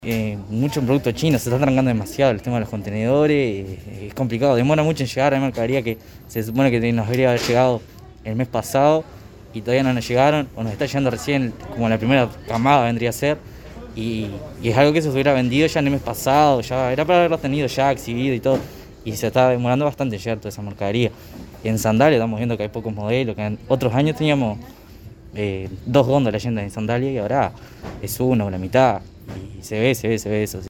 Mucho producto chino, se está trancando demasiado el tema de los contenedores, es complicado, demora mucho en llegar. Hay mercadería que se supone que nos debería haber llegado el mes pasado y todavía no nos llegaron, o nos está llegando recién, como la primera camada vendría a ser, y es algo que se hubiera vendido ya en el mes pasado, ya era para haberlo tenido ya exhibido y todo, y se está demorando bastante en llegar toda esa mercadería. Y en sandalias estamos viendo que hay pocos modelos, que en otros años teníamos 2 góndolas llenas de sandalias y ahora es uno o la mitad, y se ve eso.